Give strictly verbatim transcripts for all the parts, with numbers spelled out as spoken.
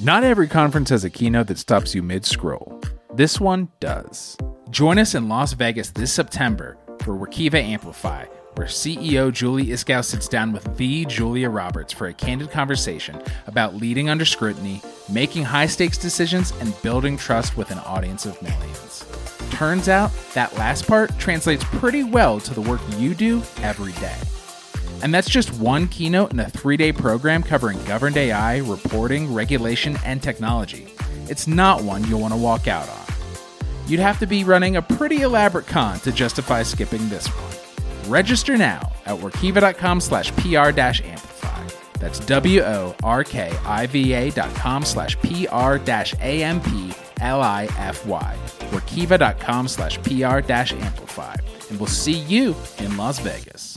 Not every conference has a keynote that stops you mid-scroll. This one does. Join us in Las Vegas this September for Workiva Amplify, where C E O Julie Iskow sits down with the Julia Roberts for a candid conversation about leading under scrutiny, making high-stakes decisions, and building trust with an audience of millions. Turns out, that last part translates pretty well to the work you do every day. And that's just one keynote in a three-day program covering governed A I, reporting, regulation, and technology. It's not one you'll want to walk out on. You'd have to be running a pretty elaborate con to justify skipping this one. Register now at workiva.com slash PR dash amplify. That's W-O-R-K-I-V-A dot com slash PR dash A-M-P-L-I-F-Y. Workiva.com slash PR dash amplify. And we'll see you in Las Vegas.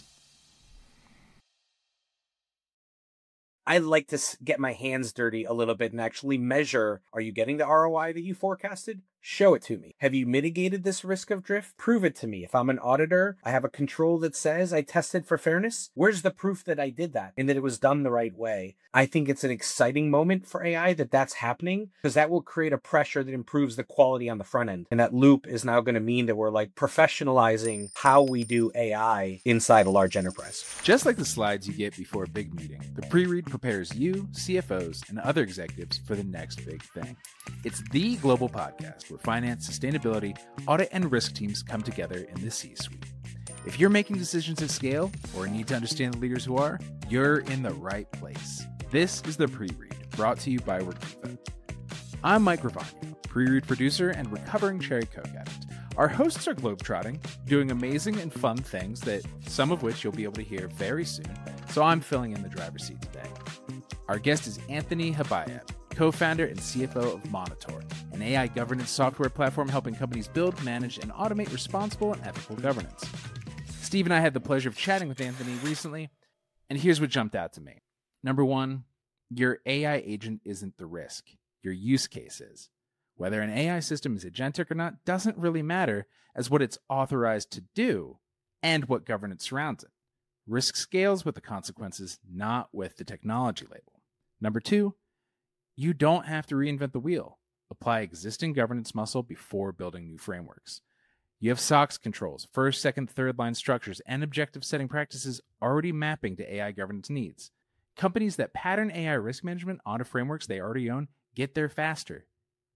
I like to get my hands dirty a little bit and actually measure, are you getting the R O I that you forecasted? Show it to me. Have you mitigated this risk of drift? Prove it to me. If I'm an auditor, I have a control that says I tested for fairness. Where's the proof that I did that and that it was done the right way? I think it's an exciting moment for A I that that's happening, because that will create a pressure that improves the quality on the front end. And that loop is now going to mean that we're like professionalizing how we do A I inside a large enterprise. Just like the slides you get before a big meeting, the pre-read prepares you, C F Os, and other executives for the next big thing. It's the global podcast where finance, sustainability, audit, and risk teams come together in the C-suite. If you're making decisions at scale or need to understand the leaders who are, you're in the right place. This is the Pre-Read, brought to you by Workiva. I'm Mike Gravano, Pre-Read producer and recovering cherry coke addict. Our hosts are globetrotting, doing amazing and fun things that some of which you'll be able to hear very soon, so I'm filling in the driver's seat today. Our guest is Anthony Habayeb, co-founder and C F O of Monitor, an A I governance software platform helping companies build, manage, and automate responsible and ethical governance. Steve and I had the pleasure of chatting with Anthony recently, and here's what jumped out to me. Number one, your A I agent isn't the risk. Your use case is. Whether an A I system is agentic or not doesn't really matter, as what it's authorized to do and what governance surrounds it. Risk scales with the consequences, not with the technology label. Number two, you don't have to reinvent the wheel. Apply existing governance muscle before building new frameworks. You have SOX controls, first, second, third line structures, and objective setting practices already mapping to A I governance needs. Companies that pattern A I risk management onto frameworks they already own get there faster.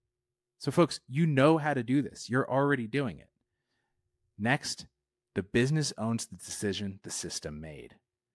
So folks, you know how to do this. You're already doing it. Next, the business owns the decision the system made.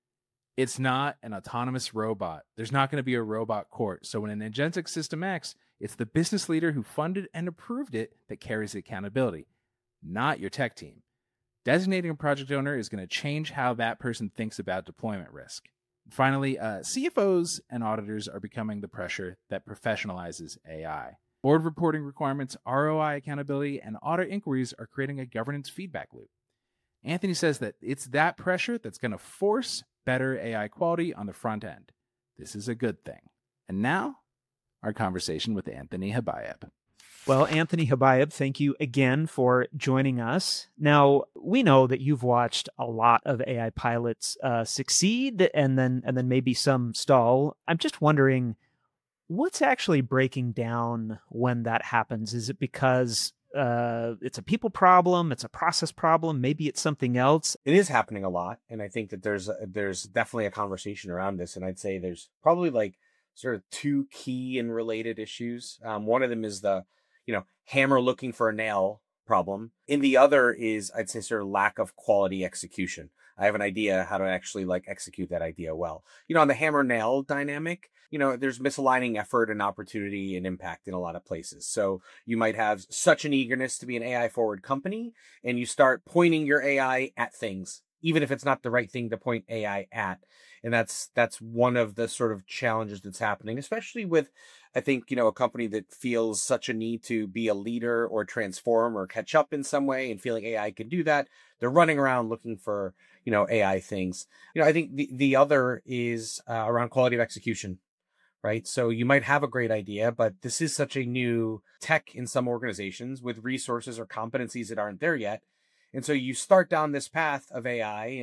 It's not an autonomous robot. There's not going to be a robot court. So when an agentic system acts, it's the business leader who funded and approved it that carries the accountability, not your tech team. Designating a project owner is going to change how that person thinks about deployment risk. Finally, uh, C F Os and auditors are becoming the pressure that professionalizes A I. Board reporting requirements, R O I accountability, and audit inquiries are creating a governance feedback loop. Anthony says that it's that pressure that's going to force better A I quality on the front end. This is a good thing. And now, our conversation with Anthony Habayeb. Well, Anthony Habayeb, thank you again for joining us. Now, we know that you've watched a lot of A I pilots uh, succeed and then and then maybe some stall. I'm just wondering, what's actually breaking down when that happens? Is it because uh, it's a people problem, it's a process problem, maybe it's something else? It is happening a lot, and I think that there's a, there's definitely a conversation around this, and I'd say there's probably like sort of two key and related issues. Um, one of them is the you know, hammer looking for a nail problem. And the other is, I'd say, sort of lack of quality execution. I have an idea how to actually like execute that idea well. You know, on the hammer nail dynamic, you know, there's misaligning effort and opportunity and impact in a lot of places. So you might have such an eagerness to be an A I forward company, and you start pointing your A I at things, even if it's not the right thing to point A I at. And that's that's one of the sort of challenges that's happening, especially with, I think, you know, a company that feels such a need to be a leader or transform or catch up in some way and feeling A I can do that. They're running around looking for, you know, A I things. You know, I think the, the other is uh, around quality of execution, right? So you might have a great idea, but this is such a new tech in some organizations with resources or competencies that aren't there yet. And so you start down this path of A I, and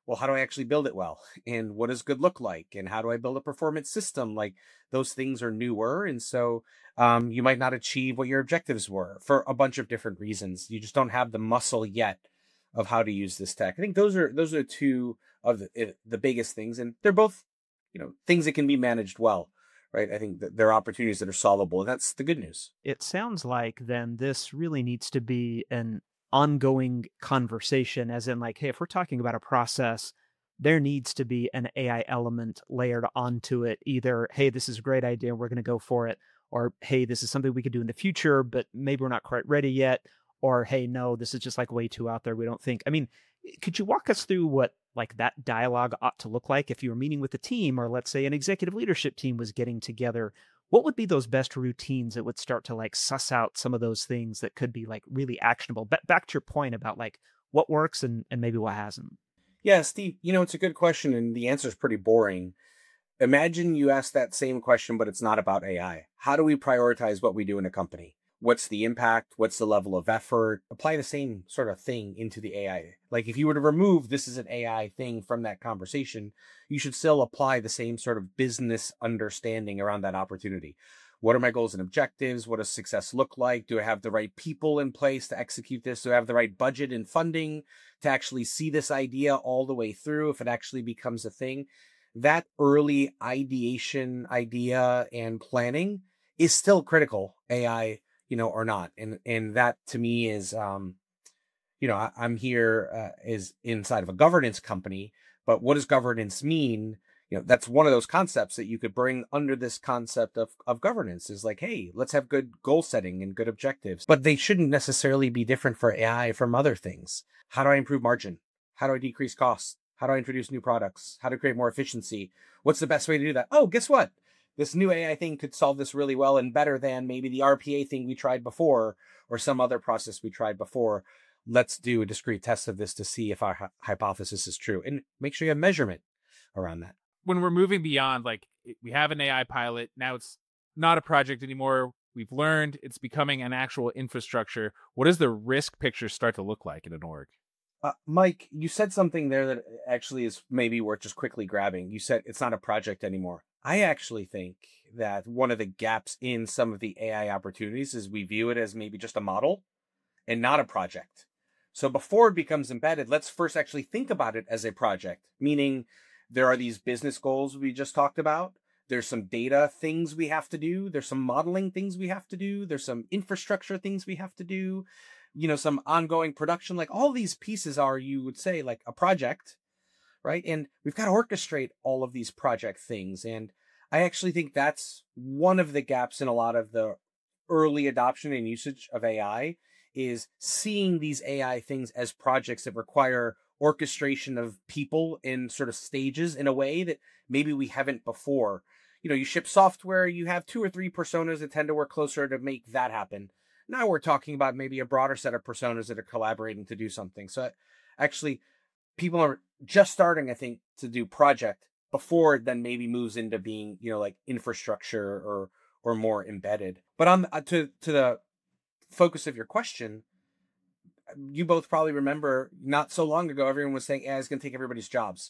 well, how do I actually build it well? And what does good look like? And how do I build a performance system? Like those things are newer. And so um, you might not achieve what your objectives were for a bunch of different reasons. You just don't have the muscle yet of how to use this tech. I think those are those are two of the, the biggest things. And they're both, you know, things that can be managed well, right? I think that there are opportunities that are solvable. And that's the good news. It sounds like then this really needs to be an ongoing conversation, as in like, hey, if we're talking about a process, there needs to be an A I element layered onto it. Either, hey, this is a great idea, we're going to go for it. Or, hey, this is something we could do in the future, but maybe we're not quite ready yet. Or, hey, no, this is just like way too out there. We don't think. I mean, could you walk us through what like that dialogue ought to look like if you were meeting with a team, or let's say an executive leadership team was getting together? What would be those best routines that would start to like suss out some of those things that could be like really actionable? Ba- back to your point about like what works and, and maybe what hasn't. Yeah, Steve, you know, it's a good question. And the answer is pretty boring. Imagine you ask that same question, but it's not about A I. How do we prioritize what we do in a company? What's the impact? What's the level of effort? Apply the same sort of thing into the A I. Like if you were to remove this is an A I thing from that conversation, you should still apply the same sort of business understanding around that opportunity. What are my goals and objectives? What does success look like? Do I have the right people in place to execute this? Do I have the right budget and funding to actually see this idea all the way through if it actually becomes a thing? That early ideation, idea, and planning is still critical, A I, you know, or not. And and that to me is, um, you know, I, I'm here uh, is inside of a governance company, but what does governance mean? You know, that's one of those concepts that you could bring under this concept of, of governance is like, hey, let's have good goal setting and good objectives, but they shouldn't necessarily be different for A I from other things. How do I improve margin? How do I decrease costs? How do I introduce new products? How to create more efficiency? What's the best way to do that? Oh, guess what? This new A I thing could solve this really well and better than maybe the R P A thing we tried before or some other process we tried before. Let's do a discrete test of this to see if our hypothesis is true and make sure you have measurement around that. When we're moving beyond, like we have an A I pilot, now it's not a project anymore. We've learned it's becoming an actual infrastructure. What does the risk picture start to look like in an org? Uh, Mike, you said something there that actually is maybe worth just quickly grabbing. You said it's not a project anymore. I actually think that one of the gaps in some of the A I opportunities is we view it as maybe just a model and not a project. So before it becomes embedded, let's first actually think about it as a project, meaning there are these business goals we just talked about. There's some data things we have to do. There's some modeling things we have to do. There's some infrastructure things we have to do. You know, some ongoing production, like all these pieces are, you would say, like a project, right? And we've got to orchestrate all of these project things. And I actually think that's one of the gaps in a lot of the early adoption and usage of A I is seeing these A I things as projects that require orchestration of people in sort of stages in a way that maybe we haven't before. You know, you ship software, you have two or three personas that tend to work closer to make that happen. Now we're talking about maybe a broader set of personas that are collaborating to do something. So actually, people are just starting, I think, to do project before it then maybe moves into being, you know, like infrastructure or or more embedded. But on uh, to to the focus of your question, you both probably remember not so long ago, everyone was saying A I is going to take everybody's jobs.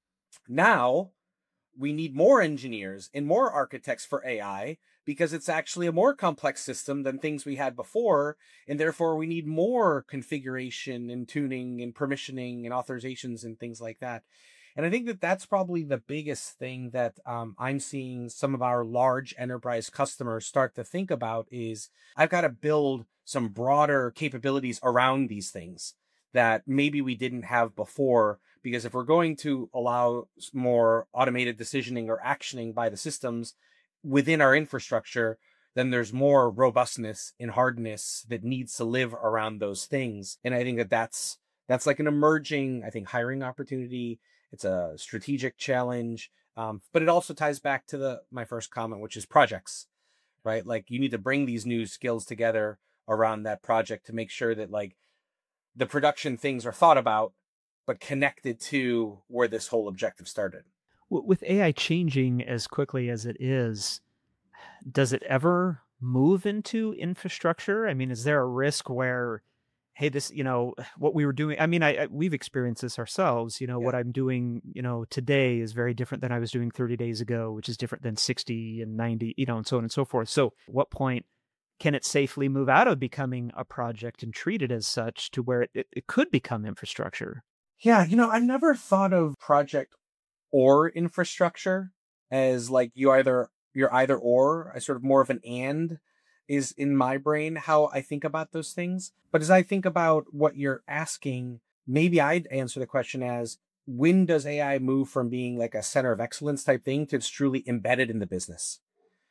Now we need more engineers and more architects for A I because it's actually a more complex system than things we had before. And therefore we need more configuration and tuning and permissioning and authorizations and things like that. And I think that that's probably the biggest thing that um, I'm seeing some of our large enterprise customers start to think about is I've got to build some broader capabilities around these things that maybe we didn't have before. Because if we're going to allow more automated decisioning or actioning by the systems within our infrastructure, then there's more robustness and hardness that needs to live around those things. And I think that that's, that's like an emerging, I think, hiring opportunity. It's a strategic challenge, um, but it also ties back to the my first comment, which is projects, right? Like you need to bring these new skills together around that project to make sure that like the production things are thought about, but connected to where this whole objective started. With A I changing as quickly as it is, does it ever move into infrastructure? I mean, is there a risk where hey, this, you know, what we were doing. I mean, I, I we've experienced this ourselves. You know, Yeah. what I'm doing, you know, today is very different than I was doing thirty days ago, which is different than sixty and ninety, you know, and so on and so forth. So at what point can it safely move out of becoming a project and treat it as such to where it, it, it could become infrastructure? Yeah, you know, I've never thought of project or infrastructure as like you either you're either or. I sort of more of an and is in my brain how I think about those things. But as I think about what you're asking, maybe I'd answer the question as, when does A I move from being like a center of excellence type thing to it's truly embedded in the business?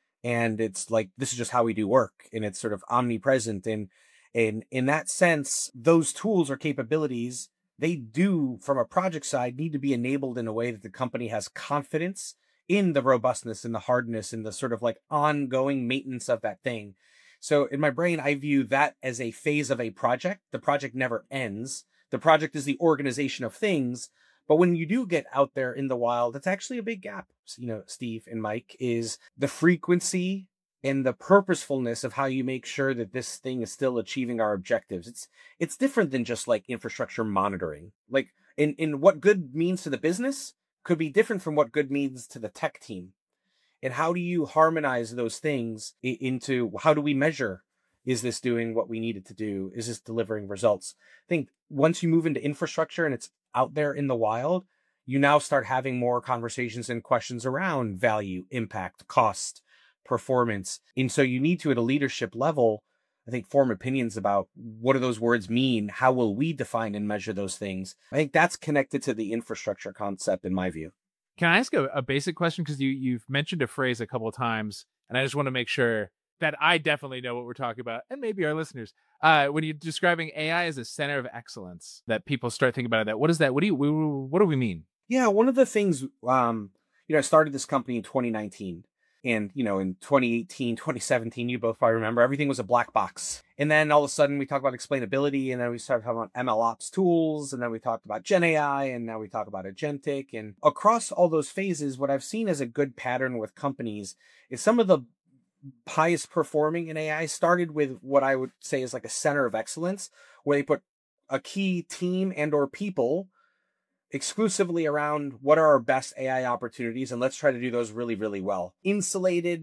And it's like, this is just how we do work, and it's sort of omnipresent. And, and in that sense, those tools or capabilities, they do, from a project side, need to be enabled in a way that the company has confidence in the robustness and the hardness and the sort of like ongoing maintenance of that thing. So in my brain, I view that as a phase of a project. The project never ends. The project is the organization of things. But when you do get out there in the wild, that's actually a big gap, you know, Steve and Mike, is the frequency and the purposefulness of how you make sure that this thing is still achieving our objectives. It's it's different than just like infrastructure monitoring. Like in, in what good means to the business could be different from what good means to the tech team. And how do you harmonize those things into, how do we measure? Is this doing what we need it to do? Is this delivering results? I think once you move into infrastructure and it's out there in the wild, you now start having more conversations and questions around value, impact, cost, performance. And so you need to, at a leadership level, I think, form opinions about what do those words mean? How will we define and measure those things? I think that's connected to the infrastructure concept in my view. Can I ask a, a basic question? Because you, you've mentioned a phrase a couple of times, and I just want to make sure that I definitely know what we're talking about, and maybe our listeners. Uh, when you're describing A I as a center of excellence, that people start thinking about that. What is that? What do you? What do we mean? Yeah, one of the things, um, you know, I started this company in twenty nineteen, and you know, in twenty eighteen, twenty seventeen, you both probably remember, everything was a black box. And then all of a sudden, we talk about explainability, and then we started talking about M L Ops tools, and then we talked about Gen A I, and now we talk about agentic. And across all those phases, what I've seen as a good pattern with companies is some of the highest performing in A I started with what I would say is like a center of excellence, where they put a key team and or people exclusively around what are our best A I opportunities, and let's try to do those really, really well. Insulated,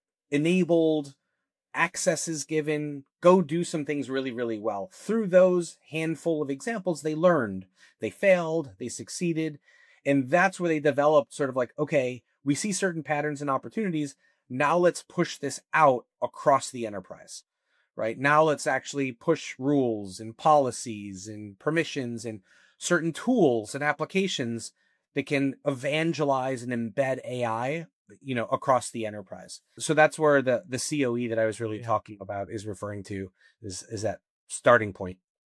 enabled, access is given, go do some things really, really well. Through those handful of examples, they learned, they failed, they succeeded. And that's where they developed sort of like, okay, we see certain patterns and opportunities. Now let's push this out across the enterprise, right? Now let's actually push rules and policies and permissions and certain tools and applications that can evangelize and embed A I, you know, across the enterprise. So that's where the, the C O E that I was really Yeah. talking about is referring to, is, is that starting point.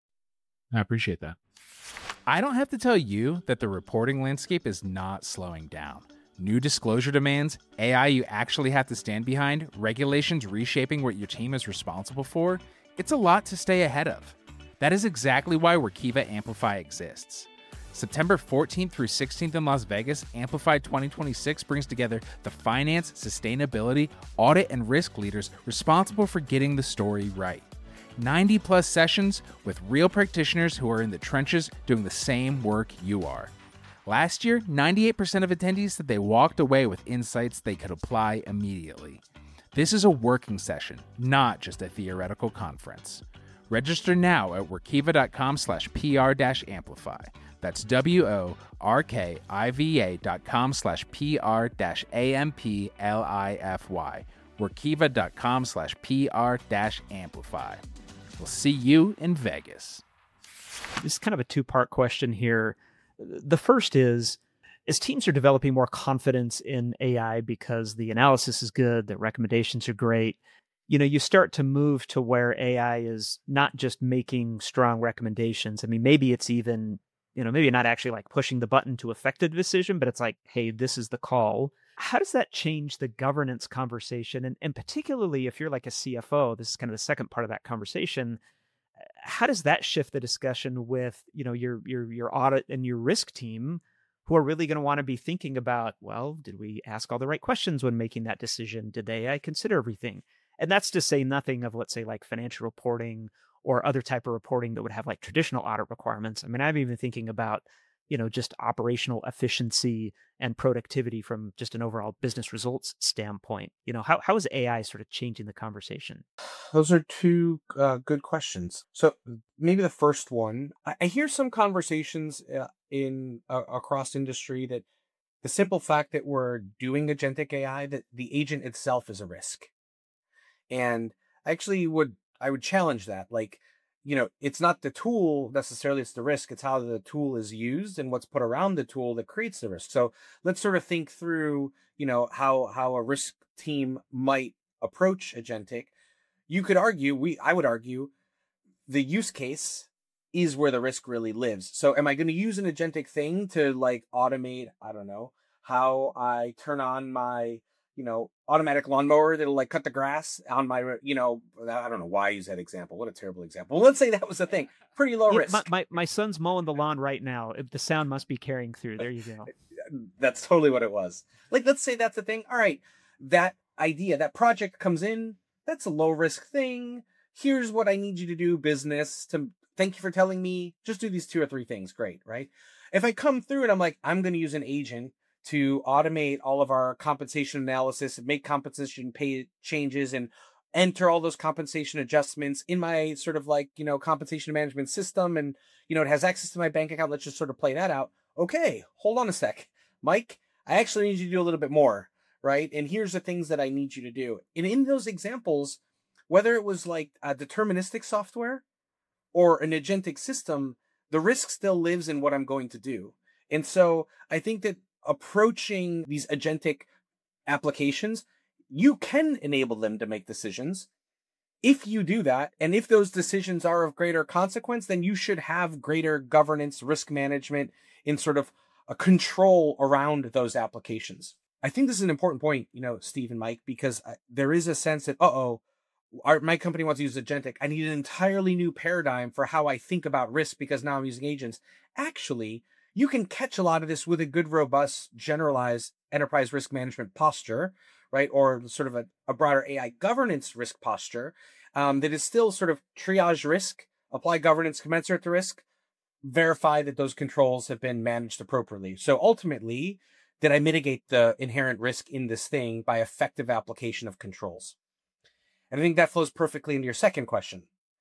I appreciate that. I don't have to tell you that the reporting landscape is not slowing down. New disclosure demands, A I you actually have to stand behind, regulations reshaping what your team is responsible for. It's a lot to stay ahead of. That is exactly why Workiva Amplify exists. September fourteenth through sixteenth in Las Vegas, Amplify twenty twenty-six brings together the finance, sustainability, audit, and risk leaders responsible for getting the story right. ninety plus sessions with real practitioners who are in the trenches doing the same work you are. Last year, ninety-eight percent of attendees said they walked away with insights they could apply immediately. This is a working session, not just a theoretical conference. Register now at workiva.com slash PR dash amplify. That's W-O-R-K-I-V-A dot com slash P-R dash A-M-P-L-I-F-Y. Workiva.com slash PR dash amplify. We'll see you in Vegas. This is kind of a two-part question here. The first is, as teams are developing more confidence in A I because the analysis is good, the recommendations are great, you know, you start to move to where A I is not just making strong recommendations. I mean, maybe it's even, you know, maybe not actually like pushing the button to affect a decision, but it's like, hey, this is the call. How does that change the governance conversation? And, and particularly if you're like a C F O, this is kind of the second part of that conversation. How does that shift the discussion with, you know, your your your audit and your risk team, who are really going to want to be thinking about, well, did we ask all the right questions when making that decision? Did they I consider everything? And that's to say nothing of, let's say, like financial reporting or other type of reporting that would have like traditional audit requirements. I mean, I'm even thinking about, you know, just operational efficiency and productivity from just an overall business results standpoint. You know, how how is A I sort of changing the conversation? Those are two uh, good questions. So maybe the first one, I, I hear some conversations uh, in uh, across industry that the simple fact that we're doing agentic A I, that the agent itself is a risk. And I actually would, I would challenge that. Like, you know, it's not the tool necessarily, it's the risk. It's how the tool is used and what's put around the tool that creates the risk. So let's sort of think through, you know, how, how a risk team might approach agentic. You could argue, we, I would argue the use case is where the risk really lives. So am I going to use an agentic thing to like automate, I don't know, how I turn on my, you know, automatic lawnmower that'll like cut the grass on my, you know, I don't know why I use that example. What a terrible example. Well, let's say that was the thing. Pretty low Yeah, risk. my, my, my son's mowing the lawn right now. The sound must be carrying through. There you go. That's totally what it was. Like, let's say that's the thing. All right. That idea, that project comes in. That's a low risk thing. Here's what I need you to do, business, to thank you for telling me. Just do these two or three things. Great. Right. If I come through and I'm like, I'm going to use an agent to automate all of our compensation analysis and make compensation pay changes and enter all those compensation adjustments in my sort of like, you know, compensation management system. And, you know, it has access to my bank account. Let's just sort of play that out. Okay, hold on a sec. Mike, I actually need you to do a little bit more, right? And here's the things that I need you to do. And in those examples, whether it was like a deterministic software or an agentic system, the risk still lives in what I'm going to do. And so I think that approaching these agentic applications, you can enable them to make decisions. If you do that, and if those decisions are of greater consequence, then you should have greater governance, risk management, in sort of a control around those applications. I think this is an important point, you know, Steve and Mike, because there is a sense that, uh-oh, our, my company wants to use agentic. I need an entirely new paradigm for how I think about risk because now I'm using agents. Actually, you can catch a lot of this with a good, robust, generalized enterprise risk management posture, right? Or sort of a, a broader A I governance risk posture um, that is still sort of triage risk, apply governance commensurate to risk, verify that those controls have been managed appropriately. So ultimately, did I mitigate the inherent risk in this thing by effective application of controls? And I think that flows perfectly into your second question.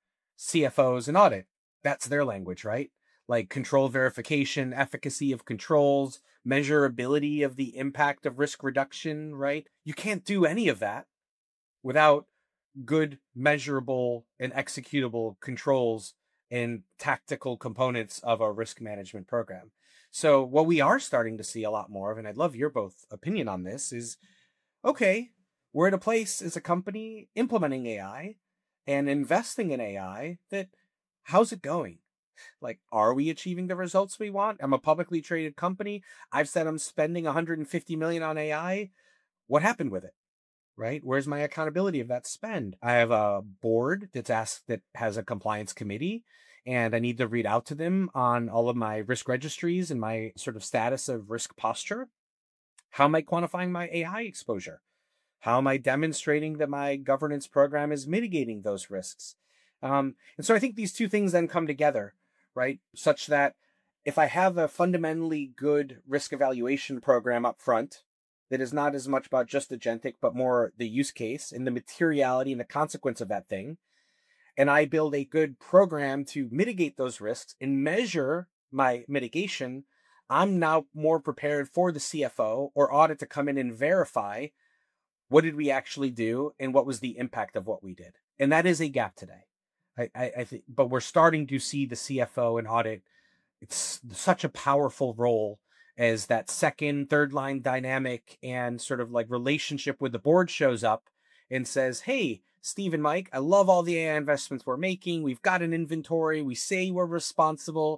C F Os and audit, that's their language, right? Like control verification, efficacy of controls, measurability of the impact of risk reduction, right? You can't do any of that without good, measurable, and executable controls and tactical components of a risk management program. So what we are starting to see a lot more of, and I'd love your both opinion on this, is, okay, we're at a place as a company implementing A I and investing in A I that, how's it going? Like, are we achieving the results we want? I'm a publicly traded company. I've said I'm spending one hundred fifty million on A I. What happened with it? Right? Where's my accountability of that spend? I have a board that's asked that has a compliance committee, and I need to read out to them on all of my risk registries and my sort of status of risk posture. How am I quantifying my A I exposure? How am I demonstrating that my governance program is mitigating those risks? Um, and so I think these two things then come together, right? Such that if I have a fundamentally good risk evaluation program up front that is not as much about just agentic, but more the use case and the materiality and the consequence of that thing, and I build a good program to mitigate those risks and measure my mitigation, I'm now more prepared for the C F O or audit to come in and verify what did we actually do and what was the impact of what we did. And that is a gap today. I, I, I think, but we're starting to see the C F O and audit. It's such a powerful role as that second, third line dynamic and sort of like relationship with the board shows up and says, hey, Steve and Mike, I love all the A I investments we're making. We've got an inventory. We say we're responsible.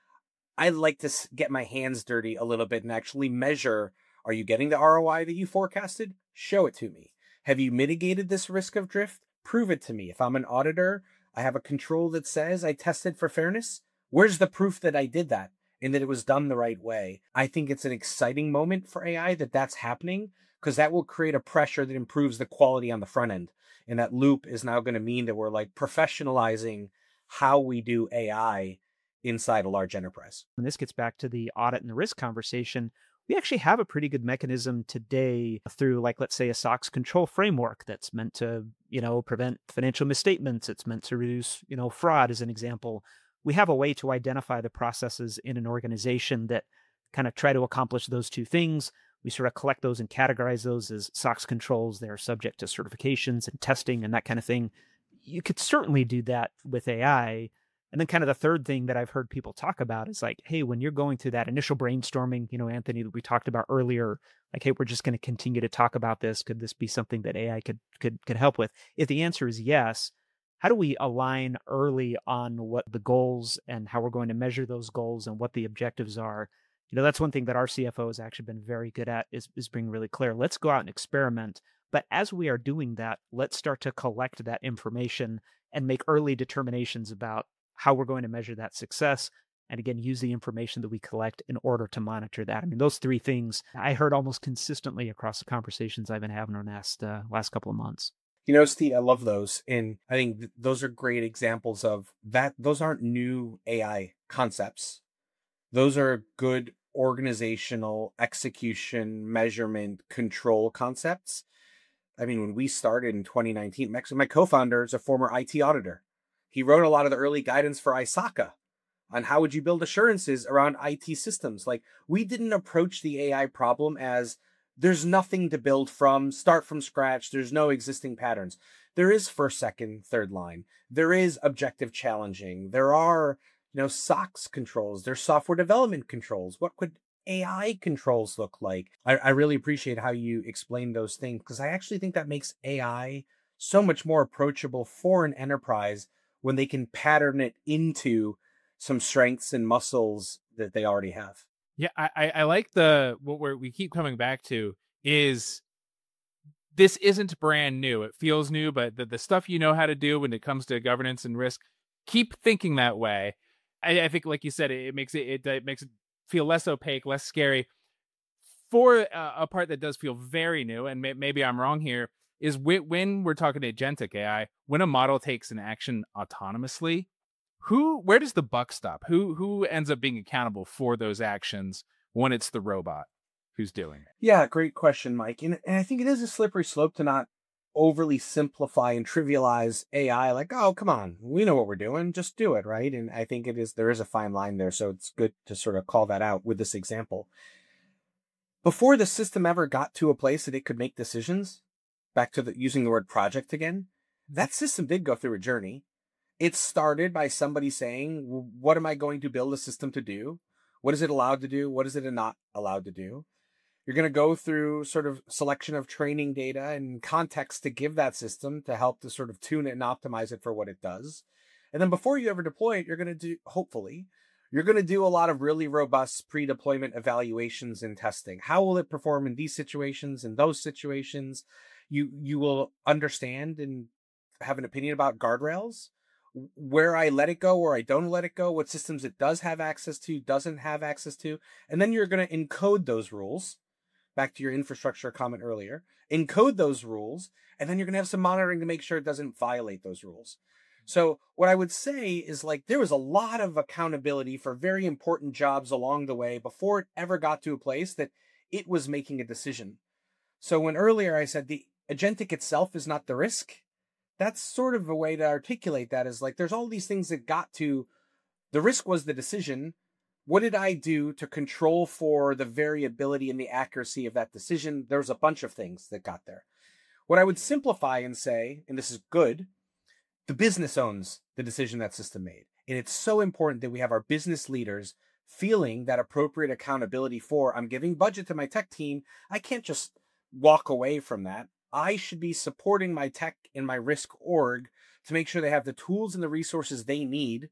I'd like to get my hands dirty a little bit and actually measure, are you getting the R O I that you forecasted? Show it to me. Have you mitigated this risk of drift? Prove it to me. If I'm an auditor, I have a control that says I tested for fairness. Where's the proof that I did that and that it was done the right way? I think it's an exciting moment for A I that that's happening, because that will create a pressure that improves the quality on the front end. And that loop is now going to mean that we're like professionalizing how we do A I inside a large enterprise. And this gets back to the audit and the risk conversation. We actually have a pretty good mechanism today through, like, let's say, a SOX control framework that's meant to, you know, prevent financial misstatements. It's meant to reduce, you know, fraud, as an example. We have a way to identify the processes in an organization that kind of try to accomplish those two things. We sort of collect those and categorize those as SOX controls. They're subject to certifications and testing and that kind of thing. You could certainly do that with A I. And then kind of the third thing that I've heard people talk about is like, hey, when you're going through that initial brainstorming, you know, Anthony, that we talked about earlier, like, hey, we're just going to continue to talk about this. Could this be something that A I could could could help with? If the answer is yes, how do we align early on what the goals and how we're going to measure those goals and what the objectives are? You know, that's one thing that our C F O has actually been very good at is, is being really clear. Let's go out and experiment. But as we are doing that, let's start to collect that information and make early determinations about how we're going to measure that success. And again, use the information that we collect in order to monitor that. I mean, those three things I heard almost consistently across the conversations I've been having in the last, uh, last couple of months. You know, Steve, I love those. And I think th- those are great examples of that. Those aren't new A I concepts. Those are good organizational execution, measurement, control concepts. I mean, when we started in twenty nineteen, actually, my co-founder is a former I T auditor. He wrote a lot of the early guidance for I S A C A on how would you build assurances around I T systems. Like, we didn't approach the A I problem as there's nothing to build from, start from scratch. There's no existing patterns. There is first, second, third line. There is objective challenging. There are, you know, SOX controls. There's software development controls. What could A I controls look like? I, I really appreciate how you explain those things, because I actually think that makes A I so much more approachable for an enterprise when they can pattern it into some strengths and muscles that they already have. Yeah, I, I like the what we're, we keep coming back to is this isn't brand new. It feels new, but the, the stuff you know how to do when it comes to governance and risk, keep thinking that way. I, I think, like you said, it, it makes it, it it makes it feel less opaque, less scary. For a, a part that does feel very new, and may, maybe I'm wrong here, is when, when we're talking agentic A I, when a model takes an action autonomously, who, where does the buck stop? Who, who ends up being accountable for those actions when it's the robot who's doing it? Yeah, great question, Mike. And, and I think it is a slippery slope to not overly simplify and trivialize A I. Like, oh, come on, we know what we're doing, just do it, right? And I think it is, there is a fine line there. So it's good to sort of call that out with this example. Before the system ever got to a place that it could make decisions, back to the using the word project again, that system did go through a journey. It started by somebody saying, what am I going to build a system to do? What is it allowed to do? What is it not allowed to do? You're going to go through sort of selection of training data and context to give that system to help to sort of tune it and optimize it for what it does. And then before you ever deploy it, you're going to do, hopefully, you're going to do a lot of really robust pre-deployment evaluations and testing. How will it perform in these situations, in those situations? You, you will understand and have an opinion about guardrails, where I let it go, or I don't let it go, what systems it does have access to, doesn't have access to. And then you're going to encode those rules, back to your infrastructure comment earlier, encode those rules, and then you're going to have some monitoring to make sure it doesn't violate those rules. So what I would say is, like, there was a lot of accountability for very important jobs along the way before it ever got to a place that it was making a decision. So when earlier I said the agentic itself is not the risk, that's sort of a way to articulate that, is like, there's all these things that got to, the risk was the decision. What did I do to control for the variability and the accuracy of that decision? There's a bunch of things that got there. What I would simplify and say, and this is good, the business owns the decision that system made. And it's so important that we have our business leaders feeling that appropriate accountability for, I'm giving budget to my tech team. I can't just walk away from that. I should be supporting my tech and my risk org to make sure they have the tools and the resources they need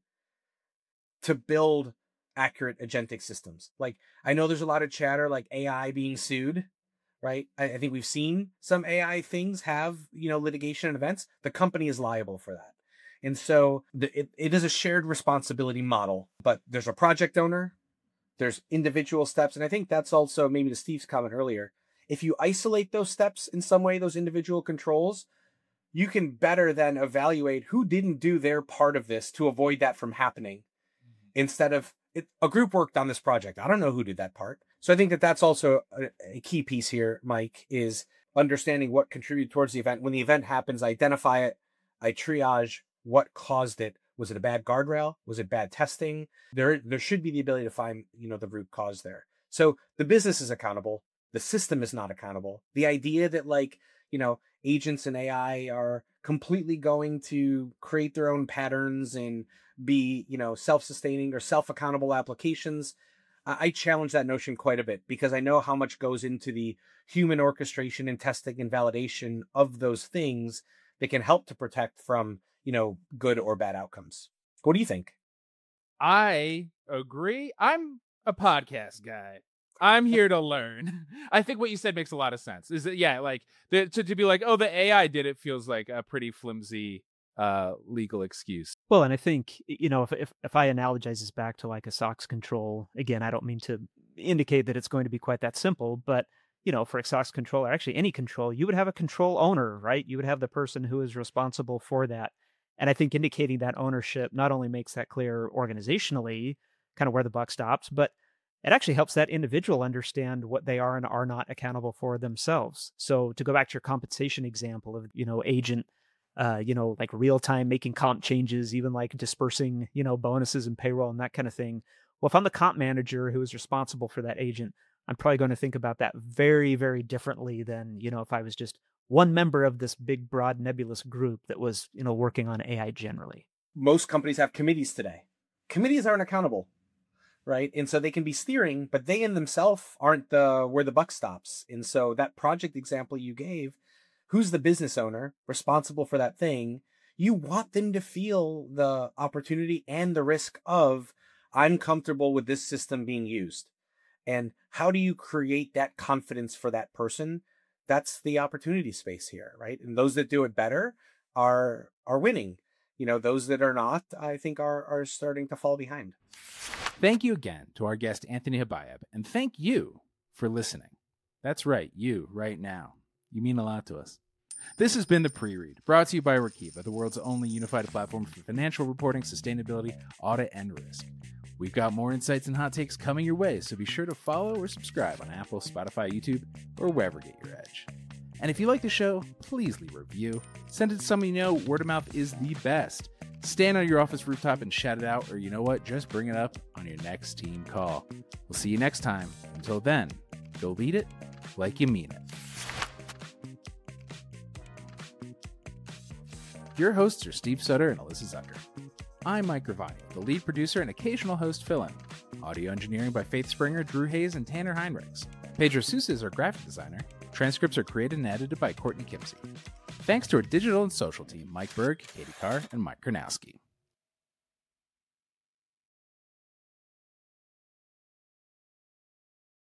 to build accurate agentic systems. Like, I know there's a lot of chatter, like A I being sued, right? I, I think we've seen some A I things have, you know, litigation and events. The company is liable for that. And so the, it, it is a shared responsibility model, but there's a project owner, there's individual steps. And I think that's also maybe to Steve's comment earlier. If you isolate those steps in some way, those individual controls, you can better then evaluate who didn't do their part of this to avoid that from happening. Instead of it, a group worked on this project. I don't know who did that part. So I think that that's also a, a key piece here, Mike, is understanding what contributed towards the event. When the event happens, I identify it, I triage what caused it. Was it a bad guardrail? Was it bad testing? There, there should be the ability to find, you know, the root cause there. So the business is accountable. The system is not accountable. The idea that, like, you know, agents and A I are completely going to create their own patterns and be, you know, self-sustaining or self-accountable applications, I challenge that notion quite a bit, because I know how much goes into the human orchestration and testing and validation of those things that can help to protect from, you know, good or bad outcomes. What do you think? I agree. I'm a podcast guy. I'm here to learn. I think what you said makes a lot of sense. Is that, yeah, like the, to, to be like, oh, the A I did it feels like a pretty flimsy uh, legal excuse. Well, and I think, you know, if, if if I analogize this back to like a SOX control, again, I don't mean to indicate that it's going to be quite that simple, but, you know, for a SOX control or actually any control, you would have a control owner, right? You would have the person who is responsible for that. And I think indicating that ownership not only makes that clear organizationally, kind of where the buck stops, but it actually helps that individual understand what they are and are not accountable for themselves. So to go back to your compensation example of, you know, agent, uh, you know, like real time making comp changes, even like dispersing, you know, bonuses and payroll and that kind of thing. Well, if I'm the comp manager who is responsible for that agent, I'm probably going to think about that very, very differently than, you know, if I was just one member of this big, broad, nebulous group that was, you know, working on A I generally. Most companies have committees today. Committees aren't accountable, right? And so they can be steering, but they in themselves aren't the where the buck stops. And so that project example you gave, who's the business owner responsible for that thing? You want them to feel the opportunity and the risk of, I'm comfortable with this system being used. And how do you create that confidence for that person? That's the opportunity space here, right? And those that do it better are are winning. You know, those that are not, I think, are are starting to fall behind. Thank you again to our guest, Anthony Habayeb, and thank you for listening. That's right, you, right now. You mean a lot to us. This has been The Pre-Read, brought to you by Workiva, the world's only unified platform for financial reporting, sustainability, audit, and risk. We've got more insights and hot takes coming your way, so be sure to follow or subscribe on Apple, Spotify, YouTube, or wherever you get your edge. And if you like the show, please leave a review. Send it to someone you know. Word of mouth is the best. Stand on your office rooftop and shout it out, or you know what? Just bring it up on your next team call. We'll see you next time. Until then, go lead it like you mean it. Your hosts are Steve Sutter and Alyssa Zucker. I'm Mike Gravani, the lead producer and occasional host fill-in. Audio engineering by Faith Springer, Drew Hayes, and Tanner Heinrichs. Pedro Sousa is our graphic designer. Transcripts are created and edited by Courtney Kimsey. Thanks to our digital and social team, Mike Berg, Katie Carr, and Mike Karnowski.